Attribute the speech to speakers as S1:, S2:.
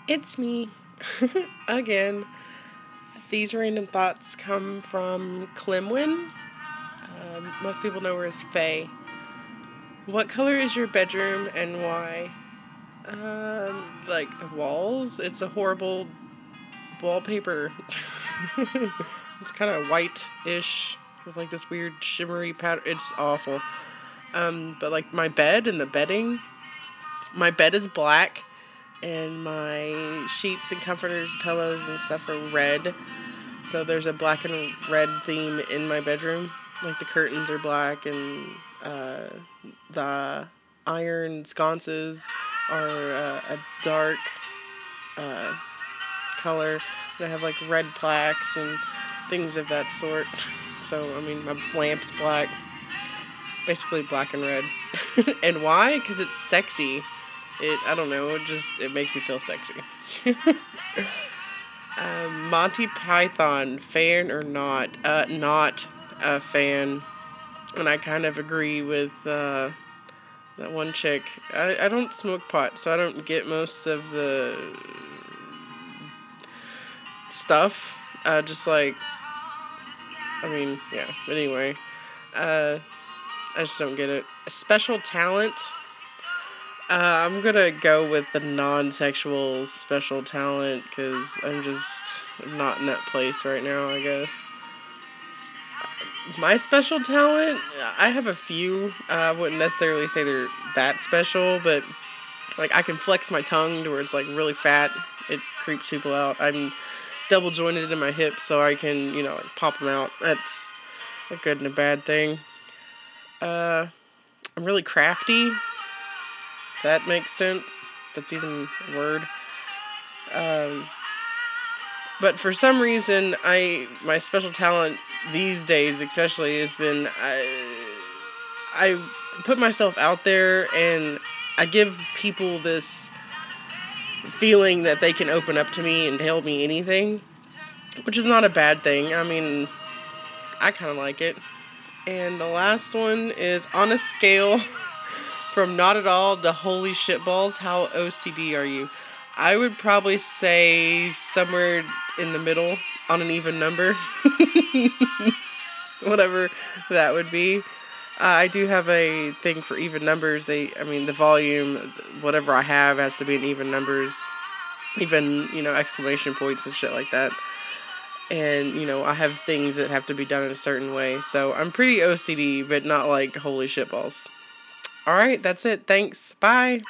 S1: It's me. Again. These random thoughts come from Clemwin. Most people know her as Faye. What color is your bedroom and why? Like the walls? It's a horrible wallpaper. It's kind of white-ish with like this weird shimmery pattern. It's awful. But like my bed and the bedding. My bed is black. And my sheets and comforters, pillows, and stuff are red. So there's a black and red theme in my bedroom. Like the curtains are black and the iron sconces are a dark color. And I have like red plaques and things of that sort. So, I mean, my lamp's black. Basically black and red. And why? Because it's sexy. I don't know, it makes you feel sexy. Monty Python, fan or not? Not a fan. And I kind of agree with that one chick. I don't smoke pot, so I don't get most of the stuff. Just like, I mean, yeah. But anyway, I just don't get it. Special talent. I'm gonna go with the non-sexual special talent, because I'm just not in that place right now, I guess. My special talent, I have a few. I wouldn't necessarily say they're that special, but like I can flex my tongue to where it's like really fat. It creeps people out. I'm double jointed in my hips, so I can, like pop them out. That's a good and a bad thing. I'm really crafty. That makes sense. That's even a word. But for some reason, my special talent these days, especially, has been I put myself out there and I give people this feeling that they can open up to me and tell me anything, which is not a bad thing. I mean, I kind of like it. And the last one is on a scale from not at all to holy shit balls, how OCD are you? I would probably say somewhere in the middle on an even number. Whatever that would be. I do have a thing for even numbers. The volume, whatever I have has to be in even numbers. Even, exclamation points and shit like that. And, I have things that have to be done in a certain way. So I'm pretty OCD, but not like holy shit balls. Alright, that's it. Thanks. Bye.